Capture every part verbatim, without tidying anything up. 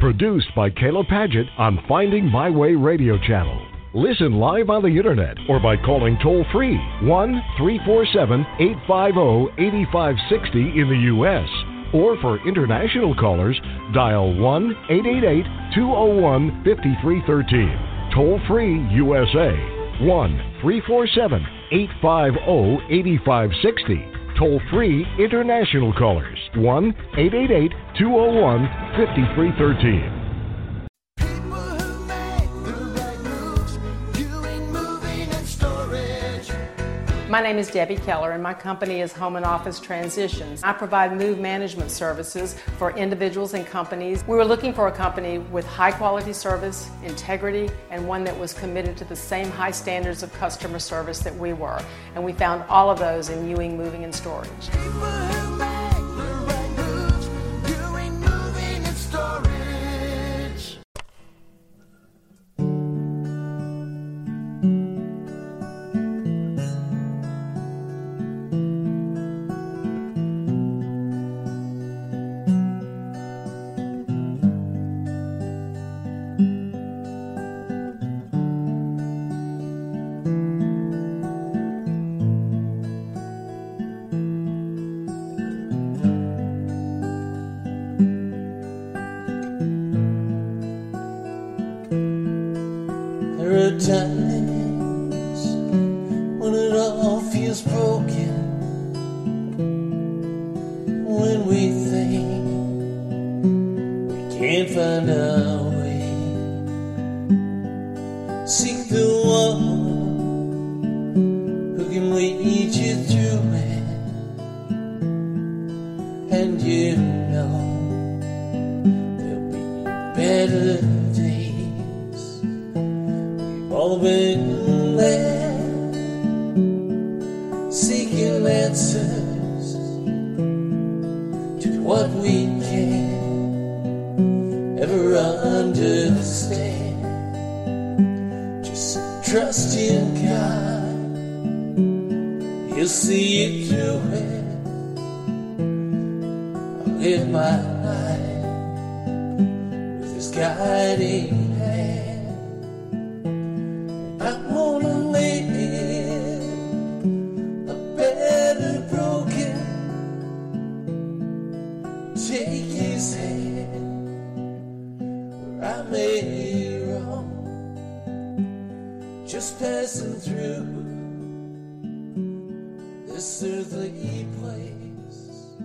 Produced by Kayla Padgett on Finding My Way Radio Channel. Listen live on the internet or by calling toll-free one three four seven, eight five zero, eight five six zero in the U S Or for international callers, dial one eight eight eight, two zero one, five three one three. Toll-free U S A, one three four seven, eight five zero, eight five six zero. Toll-free international callers, one eight eight eight, two zero one, five three one three. My name is Debbie Keller, and my company is Home and Office Transitions. I provide move management services for individuals and companies. We were looking for a company with high quality service, integrity, and one that was committed to the same high standards of customer service that we were. And we found all of those in Ewing Moving and Storage. Times when it all feels broken, when we think we can't find our way, seek the one who can lead you through it, and you know there'll be better days. All been there, seeking answers to what we can't ever understand. Just trust in God, He'll see you through it. I'll live my life with His guiding hand. I wanna live a better broken. Take His hand where I may wrong, just passing through this earthly place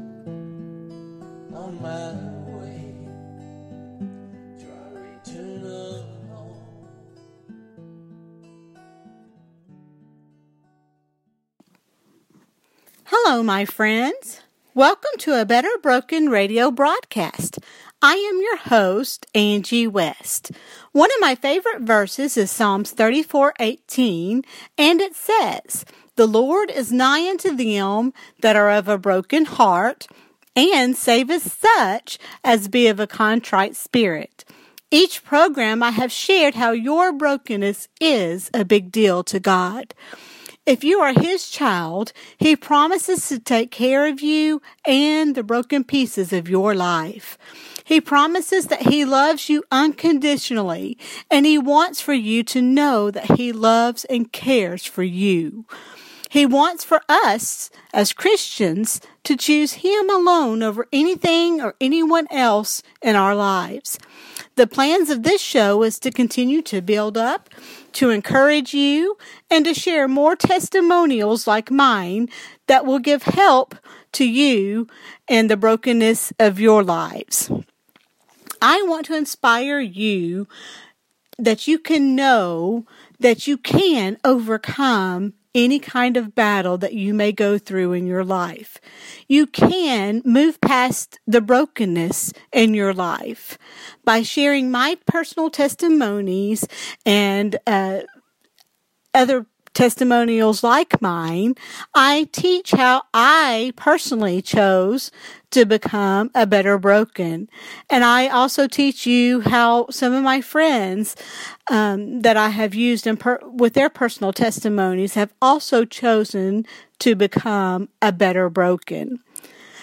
on my way to our eternal home. Hello, my friends. Welcome to a Better Broken radio broadcast. I am your host, Angie West. One of my favorite verses is Psalms thirty-four eighteen, and it says, "The Lord is nigh unto them that are of a broken heart, and saveth such as be of a contrite spirit." Each program I have shared how your brokenness is a big deal to God. If you are His child, He promises to take care of you and the broken pieces of your life. He promises that He loves you unconditionally, and He wants for you to know that He loves and cares for you. He wants for us, as Christians, to choose Him alone over anything or anyone else in our lives. The plans of this show is to continue to build up, to encourage you, and to share more testimonials like mine that will give help to you in the brokenness of your lives. I want to inspire you that you can know that you can overcome any kind of battle that you may go through in your life. You can move past the brokenness in your life by sharing my personal testimonies and uh, other testimonials like mine. I teach how I personally chose to become a better broken. And I also teach you how some of my friends um, that I have used in per- with their personal testimonies have also chosen to become a better broken.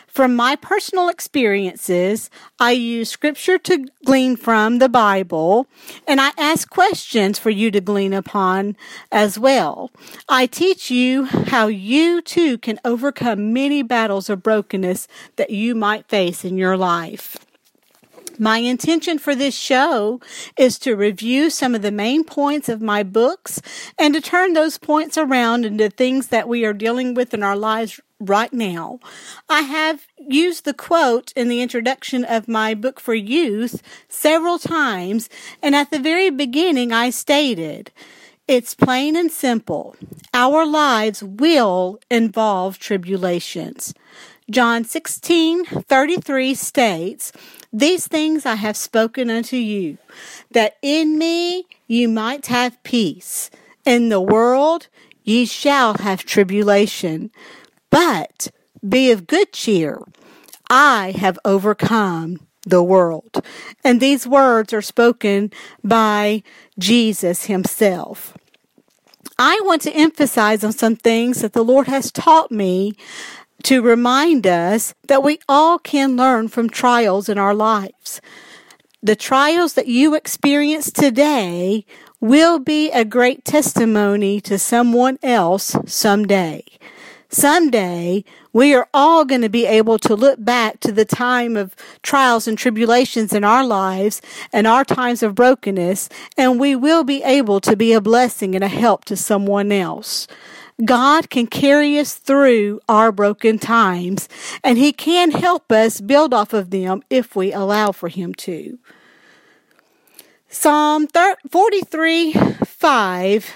From my personal experiences, I use scripture to glean from the Bible, and I ask questions for you to glean upon as well. I teach you how you too can overcome many battles of brokenness that you might face in your life. My intention for this show is to review some of the main points of my books and to turn those points around into things that we are dealing with in our lives right now. I have used the quote in the introduction of my book for youth several times, and at the very beginning I stated, it's plain and simple. Our lives will involve tribulations. John sixteen thirty-three states, "These things I have spoken unto you, that in me you might have peace. In the world ye shall have tribulation. But be of good cheer. I have overcome the world." And these words are spoken by Jesus himself. I want to emphasize on some things that the Lord has taught me to remind us that we all can learn from trials in our lives. The trials that you experience today will be a great testimony to someone else someday. Someday, we are all going to be able to look back to the time of trials and tribulations in our lives and our times of brokenness, and we will be able to be a blessing and a help to someone else. God can carry us through our broken times, and He can help us build off of them if we allow for Him to. Psalm forty-three five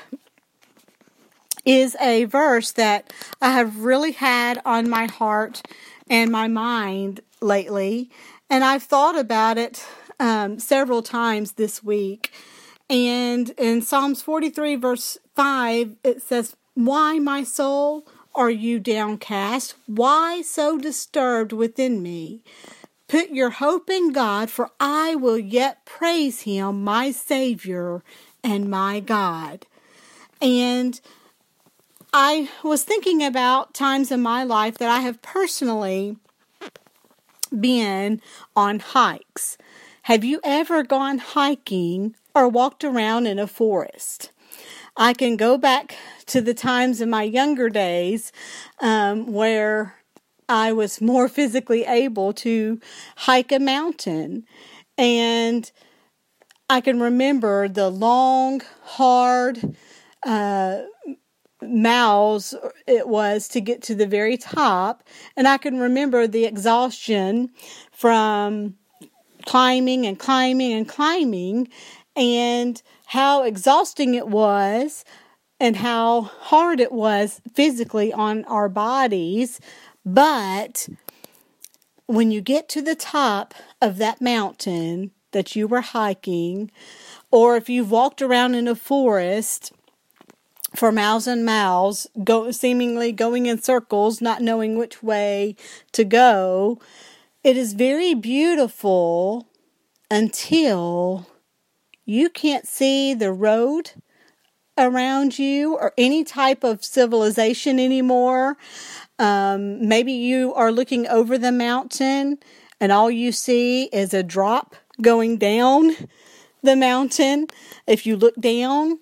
is a verse that I have really had on my heart and my mind lately, and I've thought about it um, several times this week. And in Psalms forty-three verse five, it says, "Why, my soul, are you downcast? Why so disturbed within me? Put your hope in God, for I will yet praise Him, my Savior and my God." And I was thinking about times in my life that I have personally been on hikes. Have you ever gone hiking or walked around in a forest? I can go back to the times in my younger days um, where I was more physically able to hike a mountain. And I can remember the long, hard uh, miles it was to get to the very top. And I can remember the exhaustion from climbing and climbing and climbing, and how exhausting it was and how hard it was physically on our bodies. But when you get to the top of that mountain that you were hiking, or if you've walked around in a forest for miles and miles, go, seemingly going in circles, not knowing which way to go, it is very beautiful until you can't see the road around you or any type of civilization anymore. Um, maybe you are looking over the mountain and all you see is a drop going down the mountain if you look down.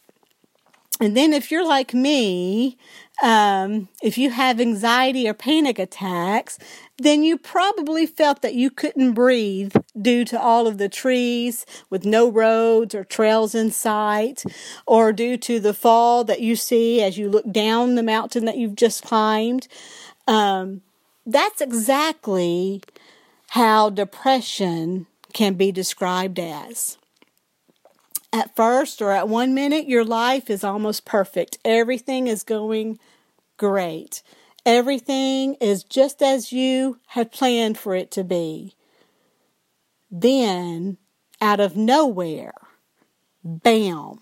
And then if you're like me, um, if you have anxiety or panic attacks, then you probably felt that you couldn't breathe due to all of the trees with no roads or trails in sight, or due to the fall that you see as you look down the mountain that you've just climbed. Um, that's exactly how depression can be described as. At first, or at one minute, your life is almost perfect. Everything is going great. Everything is just as you had planned for it to be. Then, out of nowhere, bam,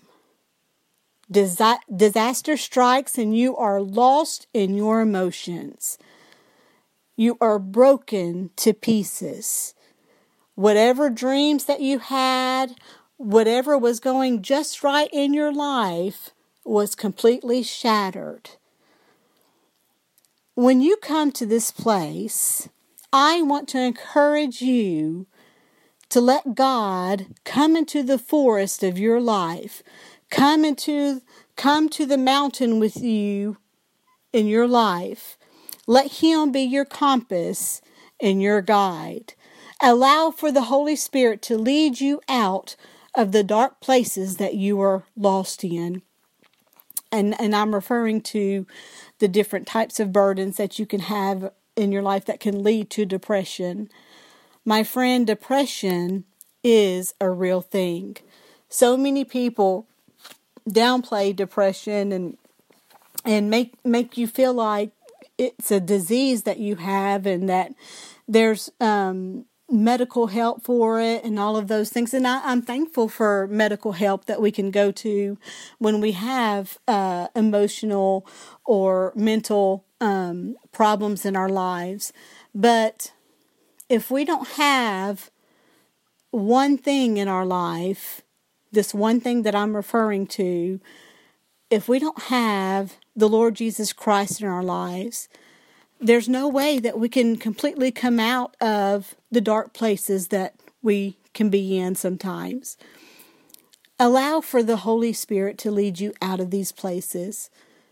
disa- disaster strikes and you are lost in your emotions. You are broken to pieces. Whatever dreams that you had, whatever was going just right in your life was completely shattered. When you come to this place I want to encourage you to let God come into the forest of your life. Come into, come to the mountain with you in your life. Let Him be your compass and your guide. Allow for the Holy Spirit to lead you out of the dark places that you are lost in. And, and I'm referring to the different types of burdens that you can have in your life that can lead to depression. My friend, depression is a real thing. So many people downplay depression and and make make you feel like it's a disease that you have and that there's um, medical help for it and all of those things. And I, I'm thankful for medical help that we can go to when we have uh, emotional or mental um, problems in our lives. But if we don't have one thing in our life, this one thing that I'm referring to, if we don't have the Lord Jesus Christ in our lives, there's no way that we can completely come out of the dark places that we can be in sometimes. Allow for the Holy Spirit to lead you out of these places.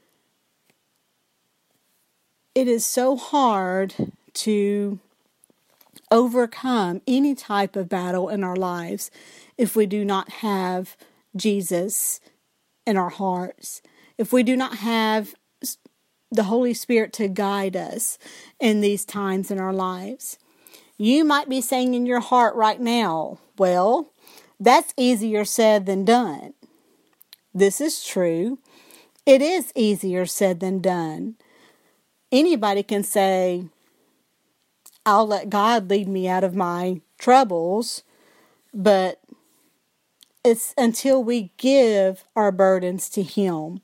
It is so hard to overcome any type of battle in our lives if we do not have Jesus in our hearts. If we do not have the Holy Spirit to guide us in these times in our lives. You might be saying in your heart right now, well, that's easier said than done. This is true. It is easier said than done. Anybody can say, I'll let God lead me out of my troubles, but it's until we give our burdens to Him.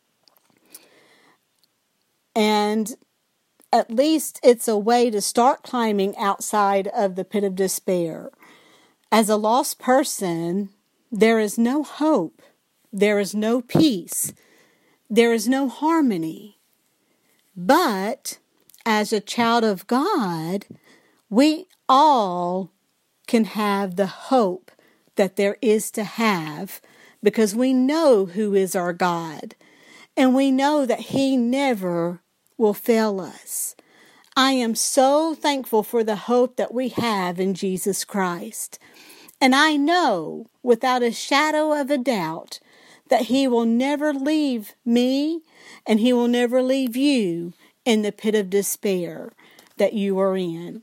And at least it's a way to start climbing outside of the pit of despair. As a lost person, there is no hope. There is no peace. There is no harmony. But as a child of God, we all can have the hope that there is to have because we know who is our God. And we know that He never will fail us. I am so thankful for the hope that we have in Jesus Christ. And I know without a shadow of a doubt that He will never leave me and He will never leave you in the pit of despair that you are in.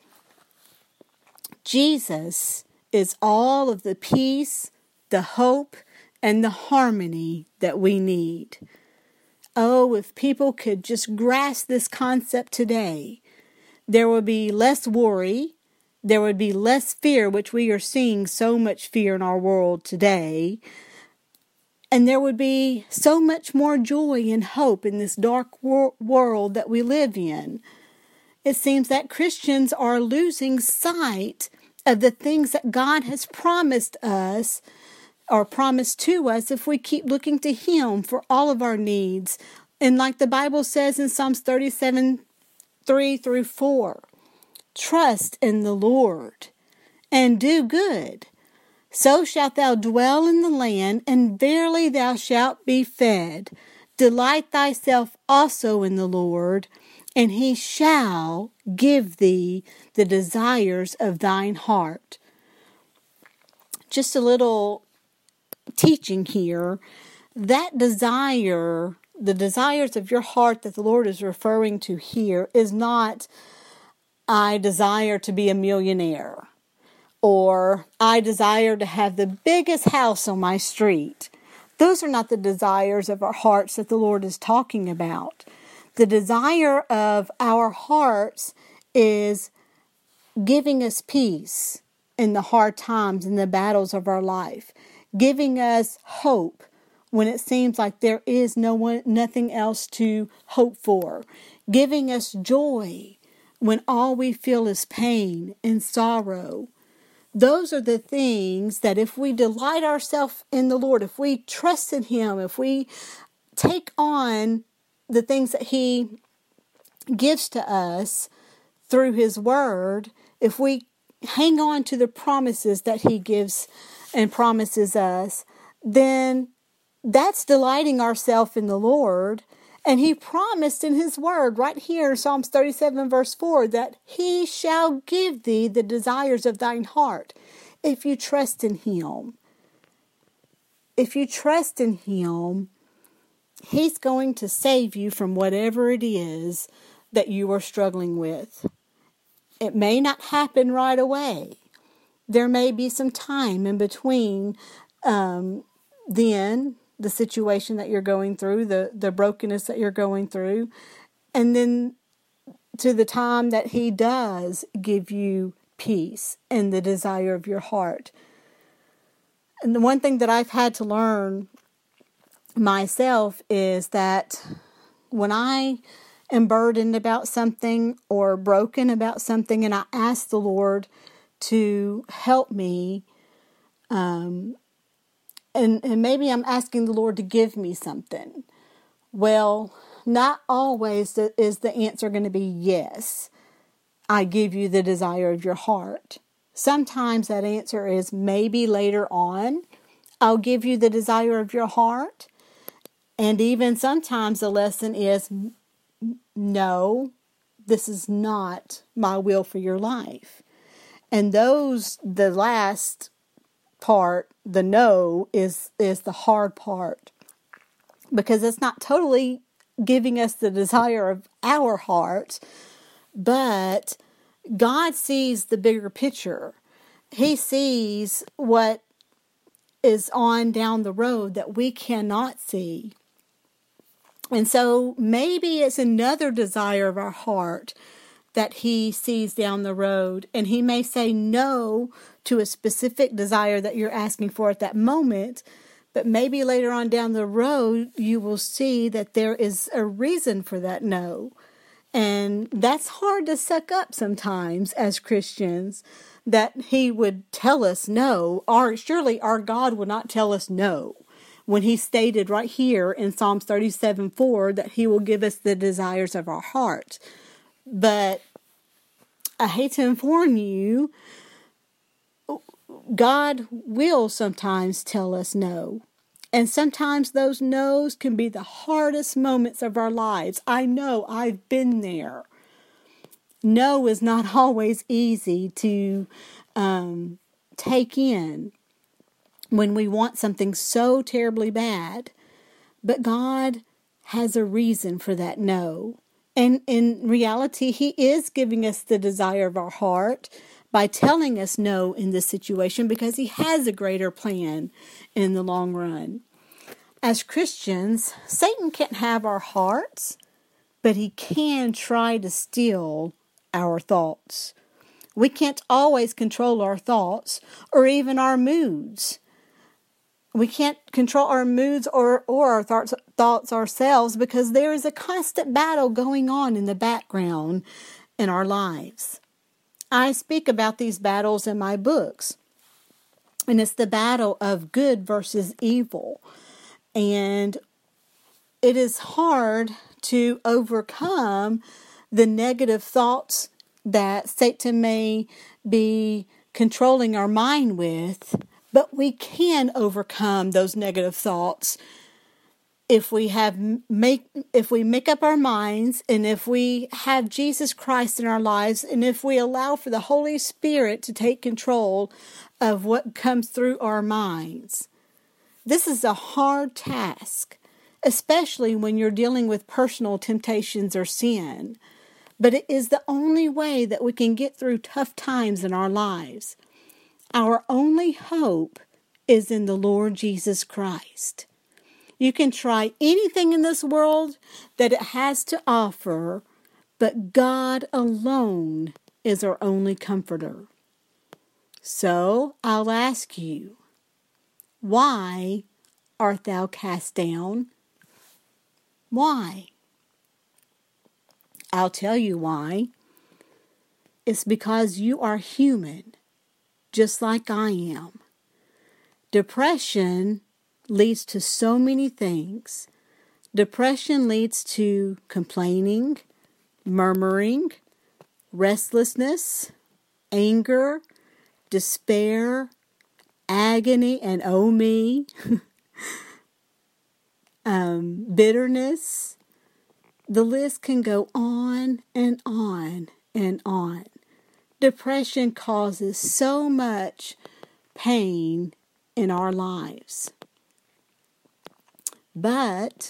Jesus is all of the peace, the hope, and the harmony that we need. Oh, if people could just grasp this concept today, there would be less worry, there would be less fear, which we are seeing so much fear in our world today, and there would be so much more joy and hope in this dark wor- world that we live in. It seems that Christians are losing sight of the things that God has promised us or promised to us if we keep looking to Him for all of our needs. And like the Bible says in Psalms thirty-seven, three through four, trust in the Lord and do good. So shalt thou dwell in the land, and verily thou shalt be fed. Delight thyself also in the Lord, and He shall give thee the desires of thine heart. Just a little teaching here. That desire, the desires of your heart that the Lord is referring to here is not, I desire to be a millionaire, or I desire to have the biggest house on my street. Those are not the desires of our hearts that the Lord is talking about. The desire of our hearts is giving us peace in the hard times and the battles of our life, giving us hope when it seems like there is no one, nothing else to hope for, giving us joy when all we feel is pain and sorrow. Those are the things that if we delight ourselves in the Lord, if we trust in Him, if we take on the things that He gives to us through His Word, if we hang on to the promises that He gives and promises us, then that's delighting ourselves in the Lord. And He promised in His Word right here in Psalms thirty-seven verse four that He shall give thee the desires of thine heart if you trust in Him. If you trust in Him, He's going to save you from whatever it is that you are struggling with. It may not happen right away. There may be some time in between um, then the situation that you're going through, the, the brokenness that you're going through, and then to the time that He does give you peace and the desire of your heart. And the one thing that I've had to learn myself is that when I am burdened about something or broken about something and I ask the Lord to help me, um, and, and maybe I'm asking the Lord to give me something. Well, not always is the answer going to be yes, I give you the desire of your heart. Sometimes that answer is maybe later on, I'll give you the desire of your heart. And even sometimes the lesson is, no, this is not my will for your life. And those, the last part, the no, is, is the hard part. Because it's not totally giving us the desire of our heart, but God sees the bigger picture. He sees what is on down the road that we cannot see. And so maybe it's another desire of our heart that He sees down the road. And He may say no to a specific desire that you're asking for at that moment. But maybe later on down the road, you will see that there is a reason for that no. And that's hard to suck up sometimes as Christians, that He would tell us no. Or surely our God would not tell us no, when He stated right here in Psalms thirty-seven four that He will give us the desires of our heart. But I hate to inform you, God will sometimes tell us no. And sometimes those no's can be the hardest moments of our lives. I know, I've been there. No is not always easy to um, take in when we want something so terribly bad. But God has a reason for that no. And in reality, He is giving us the desire of our heart by telling us no in this situation, because He has a greater plan in the long run. As Christians, Satan can't have our hearts, but he can try to steal our thoughts. We can't always control our thoughts or even our moods. We can't control our moods or, or our thoughts, thoughts ourselves, because there is a constant battle going on in the background in our lives. I speak about these battles in my books. And it's the battle of good versus evil. And it is hard to overcome the negative thoughts that Satan may be controlling our mind with. But we can overcome those negative thoughts if we have make if we make up our minds, and if we have Jesus Christ in our lives, and if we allow for the Holy Spirit to take control of what comes through our minds. This is a hard task, especially when you're dealing with personal temptations or sin. But it is the only way that we can get through tough times in our lives. Our only hope is in the Lord Jesus Christ. You can try anything in this world that it has to offer, but God alone is our only comforter. So I'll ask you, why art thou cast down? Why? I'll tell you why. It's because you are human, just like I am. Depression leads to so many things. Depression leads to complaining, murmuring, restlessness, anger, despair, agony, and oh me, um, bitterness. The list can go on and on and on. Depression causes so much pain in our lives. But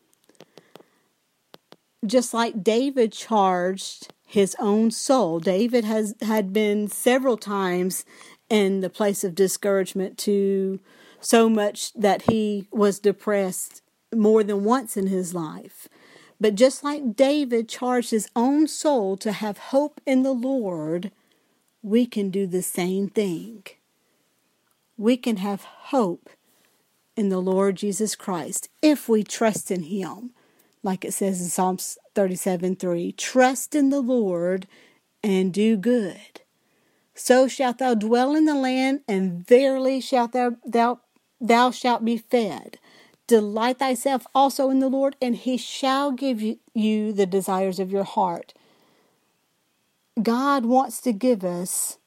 just like David charged his own soul, David has had been several times in the place of discouragement, to so much that he was depressed more than once in his life. But just like David charged his own soul to have hope in the Lord, we can do the same thing. We can have hope in the Lord Jesus Christ if we trust in Him. Like it says in Psalms thirty-seven three, trust in the Lord and do good. So shalt thou dwell in the land, and verily shalt thou, thou, thou shalt be fed. Delight thyself also in the Lord, and He shall give you, you the desires of your heart. God wants to give us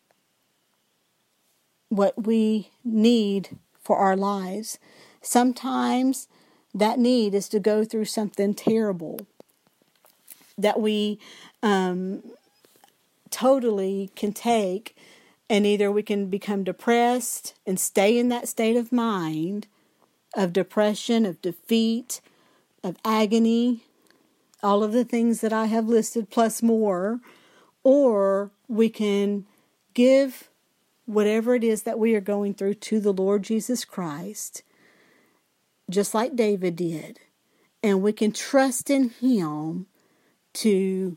what we need for our lives. Sometimes that need is to go through something terrible that we um, totally can take, and either we can become depressed and stay in that state of mind of depression, of defeat, of agony, all of the things that I have listed plus more, or we can give whatever it is that we are going through to the Lord Jesus Christ, just like David did, and we can trust in Him to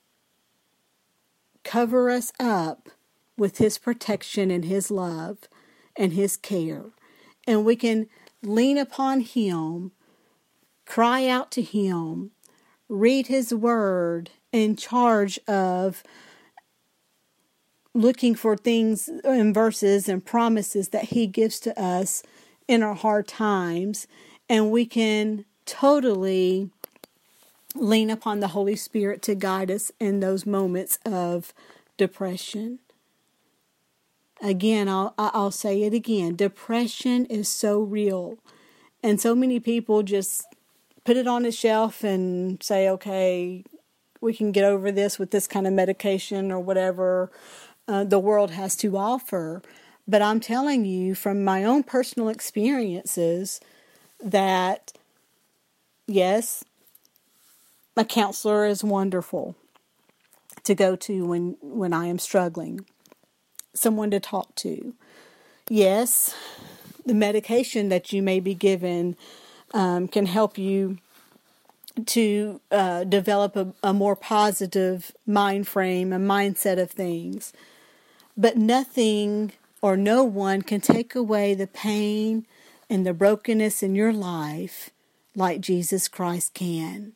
cover us up with His protection and His love and His care. And we can lean upon Him, cry out to Him, read His Word, in charge of looking for things and verses and promises that He gives to us in our hard times. And we can totally lean upon the Holy Spirit to guide us in those moments of depression. Again, I'll, I'll say it again. Depression is so real. And so many people just put it on a shelf and say, okay, we can get over this with this kind of medication or whatever uh, the world has to offer. But I'm telling you from my own personal experiences that, yes, a counselor is wonderful to go to when, when I am struggling. Someone to talk to. Yes, the medication that you may be given um, can help you to uh, develop a, a more positive mind frame, a mindset of things. But nothing or no one can take away the pain and the brokenness in your life like Jesus Christ can.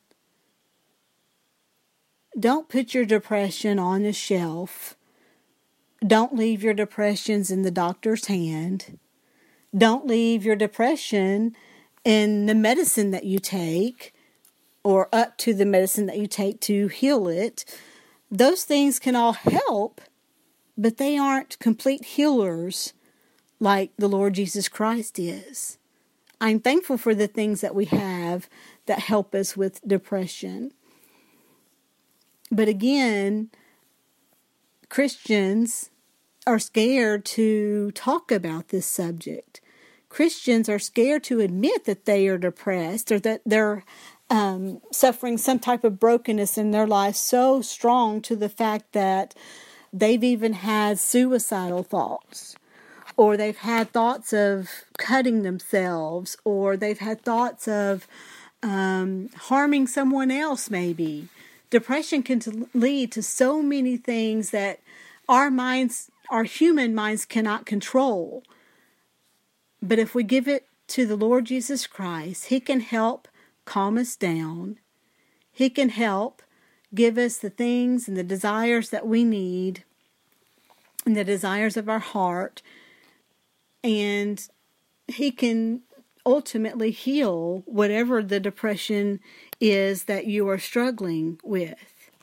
Don't put your depression on a shelf. Don't leave your depressions in the doctor's hand. Don't leave your depression in the medicine that you take or up to the medicine that you take to heal it. Those things can all help, but they aren't complete healers like the Lord Jesus Christ is. I'm thankful for the things that we have that help us with depression. But again, Christians are scared to talk about this subject. Christians are scared to admit that they are depressed or that they're um, suffering some type of brokenness in their life so strong to the fact that they've even had suicidal thoughts, or they've had thoughts of cutting themselves, or they've had thoughts of um, harming someone else maybe. Depression can t- lead to so many things that our minds, our human minds cannot control. But if we give it to the Lord Jesus Christ, He can help calm us down. He can help give us the things and the desires that we need and the desires of our heart. And He can ultimately heal whatever the depression is that you are struggling with.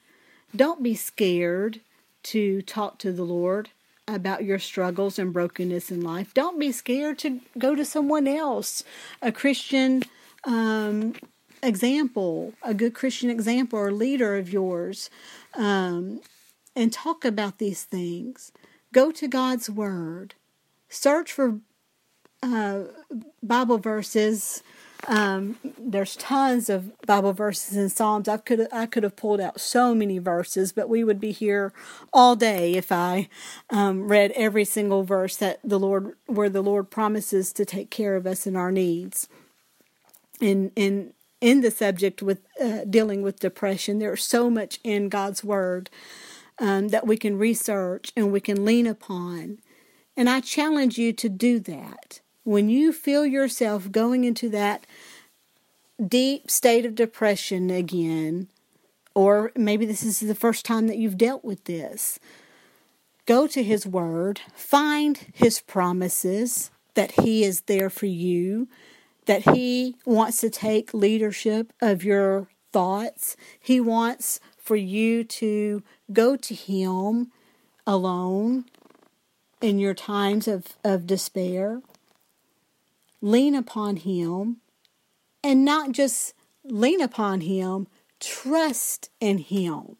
Don't be scared to talk to the Lord about your struggles and brokenness in life. Don't be scared to go to someone else, a Christian um, example, a good Christian example or leader of yours, um, and talk about these things. Go to God's Word. Search for uh, Bible verses. Um, there's tons of Bible verses in Psalms. I could I could have pulled out so many verses, but we would be here all day if I um, read every single verse that the Lord, where the Lord promises to take care of us and our needs. In in in the subject with uh, dealing with depression, there's so much in God's Word um, that we can research and we can lean upon. And I challenge you to do that. When you feel yourself going into that deep state of depression again, or maybe this is the first time that you've dealt with this, go to His Word, find His promises that He is there for you, that He wants to take leadership of your thoughts. He wants for you to go to Him alone in your times of, of despair. Lean upon Him, and not just lean upon Him, trust in Him.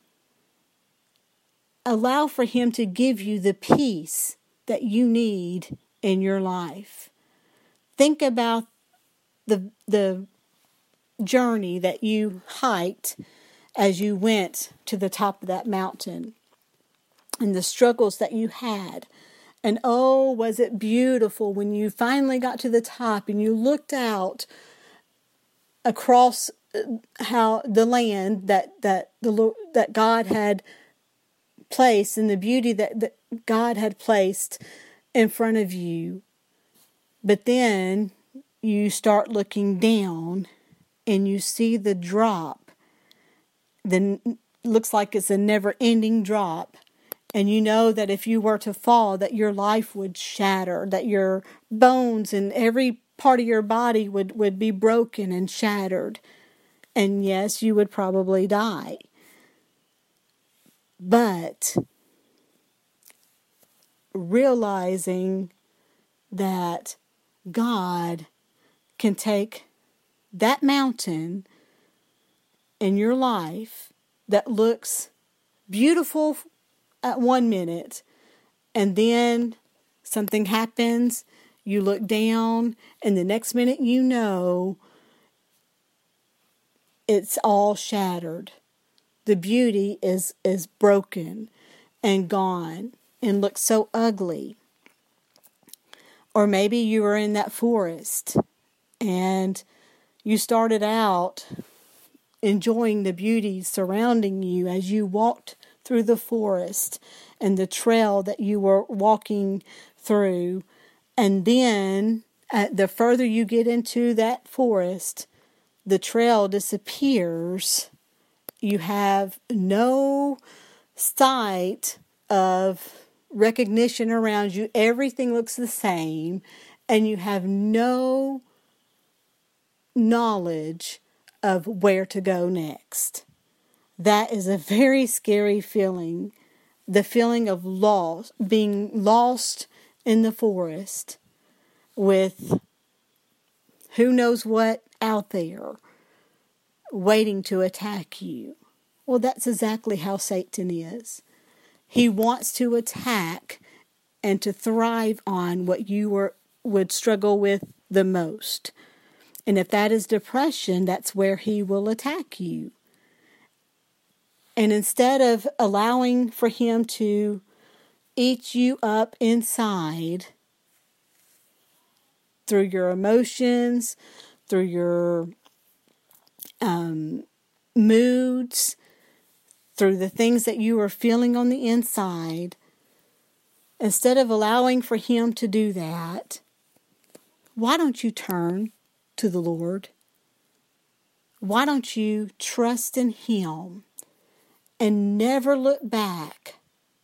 Allow for Him to give you the peace that you need in your life. Think about the, the journey that you hiked as you went to the top of that mountain, and the struggles that you had. And oh, was it beautiful when you finally got to the top and you looked out across how the land that that the that God had placed, and the beauty that, that God had placed in front of you. But then you start looking down and you see the drop. Then looks like it's a never-ending drop. And you know that if you were to fall, that your life would shatter, that your bones and every part of your body would, would be broken and shattered. And yes, you would probably die. But realizing that God can take that mountain in your life that looks beautiful at one minute, and then something happens, you look down, and the next minute you know it's all shattered. The beauty is, is broken and gone and looks so ugly. Or maybe you were in that forest and you started out enjoying the beauty surrounding you as you walked through the forest and the trail that you were walking through. And then uh, the further you get into that forest, the trail disappears. You have no sight of recognition around you. Everything looks the same, and you have no knowledge of where to go next. That is a very scary feeling. The feeling of loss, being lost in the forest with who knows what out there waiting to attack you. Well, that's exactly how Satan is. He wants to attack and to thrive on what you were, would struggle with the most. And if that is depression, that's where he will attack you. And instead of allowing for him to eat you up inside through your emotions, through your um, moods, through the things that you are feeling on the inside, instead of allowing for him to do that, why don't you turn to the Lord? Why don't you trust in him and never look back?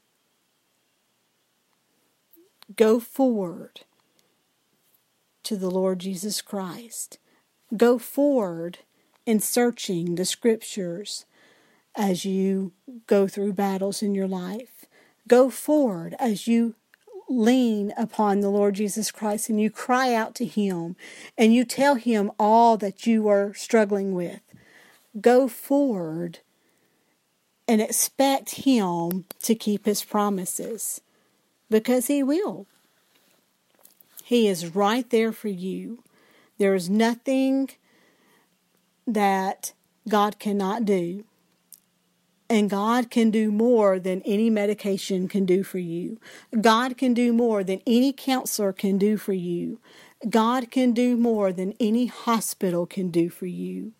Go forward to the Lord Jesus Christ. Go forward in searching the Scriptures. as you go through battles in your life. Go forward as you lean upon the Lord Jesus Christ and you cry out to Him and you tell Him all that you are struggling with. Go forward and expect Him to keep His promises, because He will. He is right there for you. There is nothing that God cannot do. And God can do more than any medication can do for you. God can do more than any counselor can do for you. God can do more than any hospital can do for you.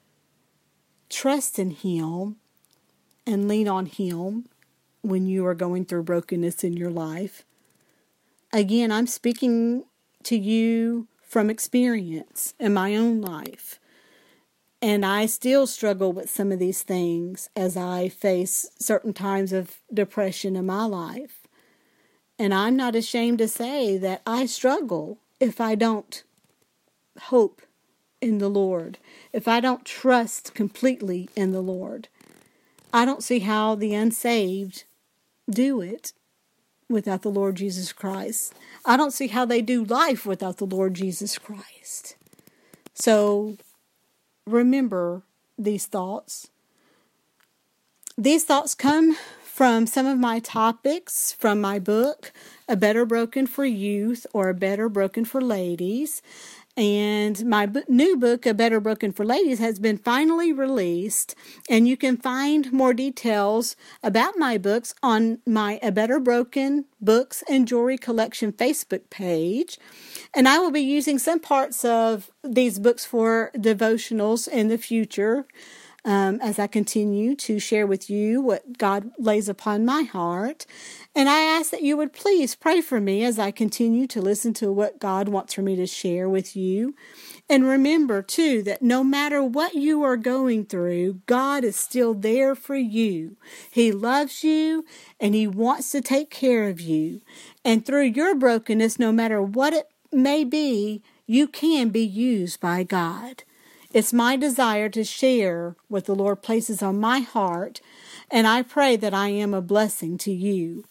Trust in Him and lean on Him when you are going through brokenness in your life. Again, I'm speaking to you from experience in my own life. And I still struggle with some of these things as I face certain times of depression in my life. And I'm not ashamed to say that I struggle if I don't hope in the Lord, if I don't trust completely in the Lord. I don't see how the unsaved do it without the Lord Jesus Christ. I don't see how they do life without the Lord Jesus Christ. So remember these thoughts. These thoughts come from some of my topics from my book, A Better Broken for Youth or A Better Broken for Ladies. And my b- new book, A Better Broken for Ladies, has been finally released. And you can find more details about my books on my A Better Broken Books and Jewelry Collection Facebook page. And I will be using some parts of these books for devotionals in the future um, as I continue to share with you what God lays upon my heart. And I ask that you would please pray for me as I continue to listen to what God wants for me to share with you. And remember, too, that no matter what you are going through, God is still there for you. He loves you, and He wants to take care of you. And through your brokenness, no matter what it may be, you can be used by God. It's my desire to share what the Lord places on my heart, and I pray that I am a blessing to you.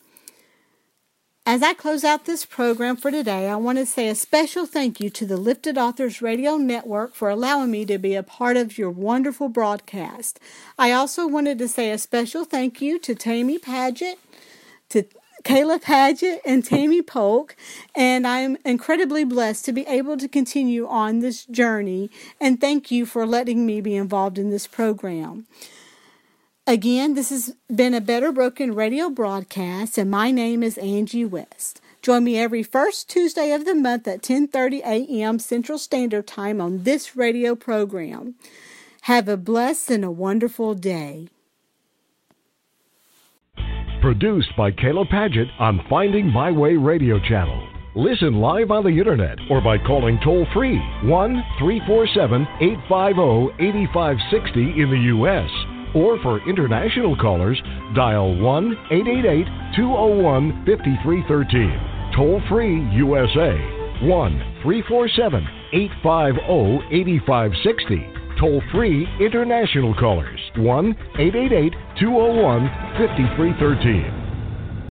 As I close out this program for today, I want to say a special thank you to the Lifted Authors Radio Network for allowing me to be a part of your wonderful broadcast. I also wanted to say a special thank you to Tammy Paget, to Kayla Paget, and Tammy Polk, and I'm incredibly blessed to be able to continue on this journey, and thank you for letting me be involved in this program. Again, this has been a Better Broken radio broadcast, and my name is Angie West. Join me every first Tuesday of the month at ten thirty a.m. Central Standard Time on this radio program. Have a blessed and a wonderful day. Produced by Kayla Paget on Finding My Way Radio Channel. Listen live on the internet or by calling toll-free one three four seven, eight five zero, eight five six zero in the U S Or for international callers, dial one eight eight eight, two zero one, five three one three. Toll-free U S A, one three four seven, eight five zero, eight five six zero. Toll-free international callers, one eight eight eight, two zero one, five three one three.